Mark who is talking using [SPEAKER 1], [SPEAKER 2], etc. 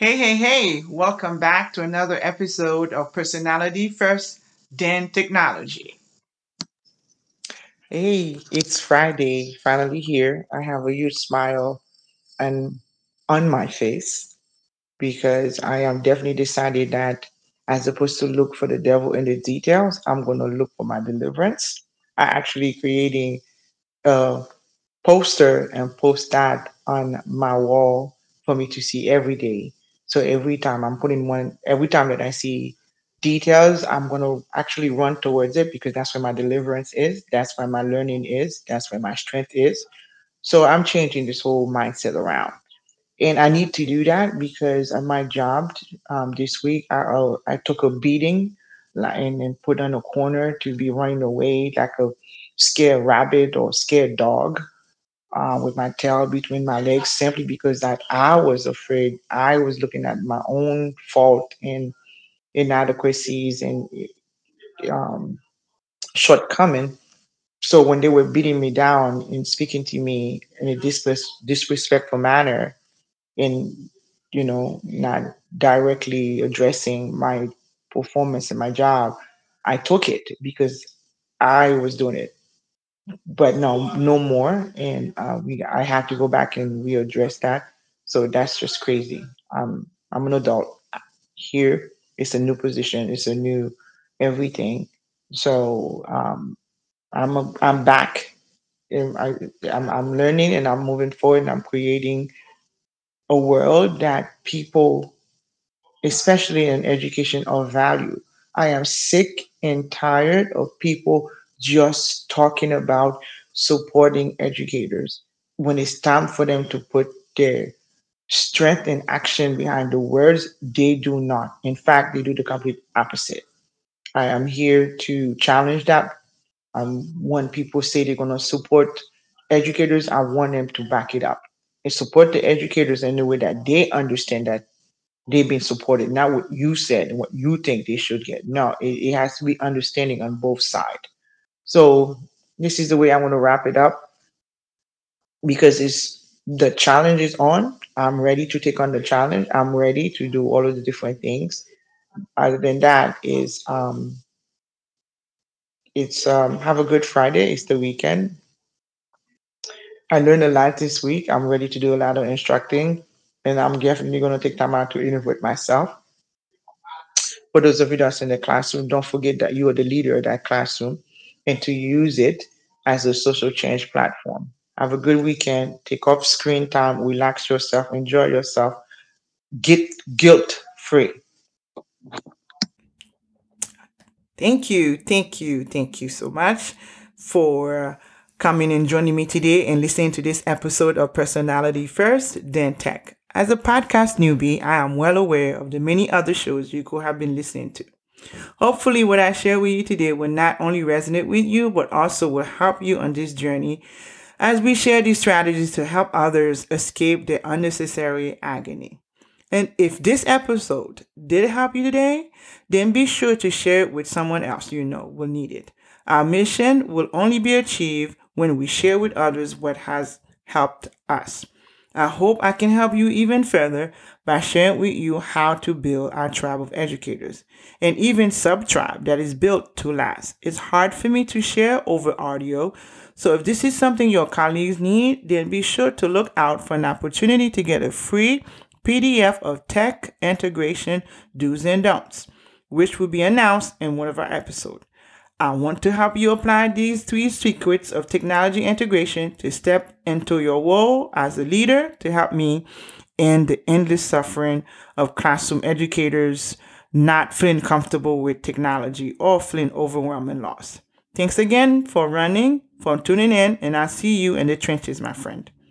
[SPEAKER 1] Hey, hey, hey, welcome back to another episode of Personality First, then Technology. Hey, it's Friday, finally here. I have a huge smile and on my face because I am definitely decided that as opposed to look for the devil in the details, I'm going to look for my deliverance. I actually creating a poster and post that on my wall for me to see every day. So every time I'm putting one, every time that I see details, I'm going to actually run towards it because that's where my deliverance is. That's where my learning is. That's where my strength is. So I'm changing this whole mindset around. And I need to do that because at my job this week, I took a beating and put on a corner to be running away like a scared rabbit or scared dog with my tail between my legs simply because that I was afraid. I was looking at my own fault and inadequacies and um, shortcoming. So when they were beating me down and speaking to me in a disrespectful manner and not directly addressing my performance in my job, I took it because I was doing it, but no more. And I have to go back and readdress that. So that's just crazy. I'm an adult here. It's a new position. It's a new everything. So I'm back. And I'm learning and I'm moving forward and I'm creating a world that people, especially in education, of value. I am sick and tired of people just talking about supporting educators when it's time for them to put their strength and action behind the words. They do not. In fact, they do the complete opposite. I am here to challenge that. When people say they're going to support educators, I want them to back it up and support the educators in the way that they understand that they've been supported, not what you said and what you think they should get. No, it has to be understanding on both sides. So this is the way I want to wrap it up because it's the challenge is on. I'm ready to take on the challenge. I'm ready to do all of the different things. Other than that, is it's have a good Friday. It's the weekend. I learned a lot this week. I'm ready to do a lot of instructing, and I'm definitely going to take time out to innovate myself. For those of you that's in the classroom, don't forget that you are the leader of that classroom and to use it as a social change platform. Have a good weekend. Take off screen time, relax yourself, enjoy yourself, get guilt free. Thank you so much for coming and joining me today and listening to this episode of Personality First, then Tech. As a podcast newbie, I am well aware of the many other shows you could have been listening to. Hopefully, what I share with you today will not only resonate with you, but also will help you on this journey as we share these strategies to help others escape the unnecessary agony. And if this episode did help you today, then be sure to share it with someone else you know will need it. Our mission will only be achieved when we share with others what has helped us. I hope I can help you even further by sharing with you how to build our tribe of educators and even sub tribe that is built to last. It's hard for me to share over audio, so if this is something your colleagues need, then be sure to look out for an opportunity to get a free PDF of tech integration do's and don'ts, which will be announced in one of our episodes. I want to help you apply these 3 secrets of technology integration to step into your role as a leader to help me end the endless suffering of classroom educators not feeling comfortable with technology or feeling overwhelmed and lost. Thanks again for tuning in, and I'll see you in the trenches, my friend.